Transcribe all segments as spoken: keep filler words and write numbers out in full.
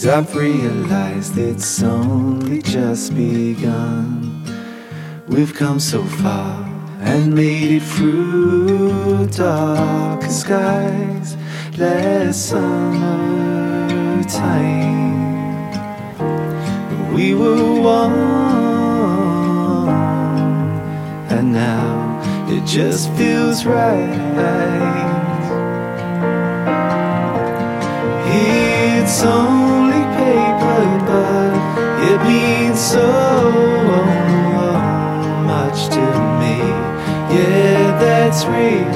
I've realized it's only just begun. We've come so far and made it through darker skies last summertime. We were one, and now it just feels right. It's only paper, but it means so much to me. Yeah, that's real.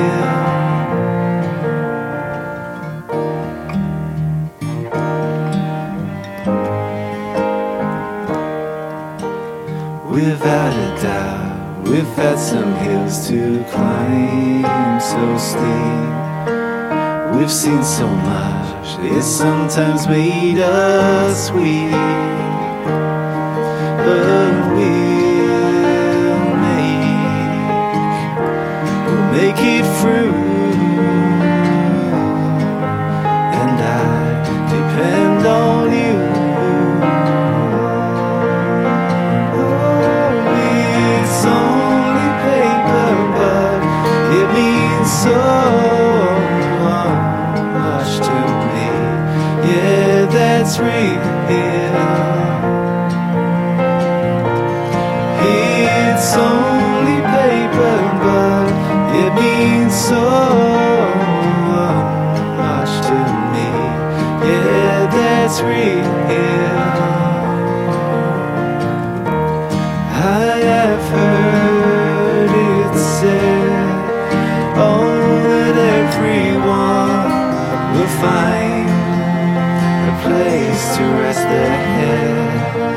Without a doubt, we've had some hills to climb so steep. We've seen so much, it sometimes made us weak. But we'll make, we'll make it through. And I depend on you. Oh, it's only paper, but it means so that's real. It's only paper, but it means so much to me. Yeah, that's real. I have heard it said, oh, that everyone will find place to rest their head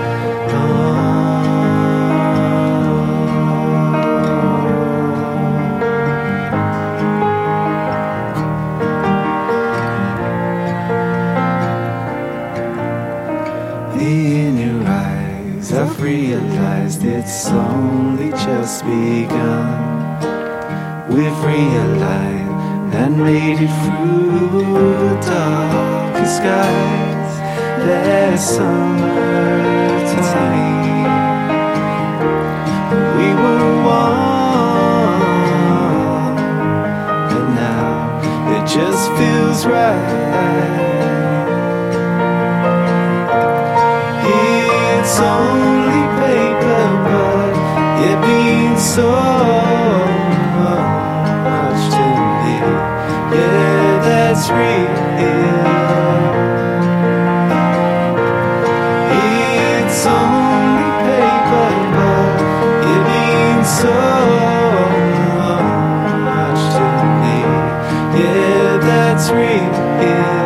in your eyes. I've realized it's only just begun. We've realized and made it through darker skies last summertime. We were one, and now it just feels right. It's only paper, but it means so much to me. Yeah, that's real. It's only paper, but it means so much to me. Yeah, that's real.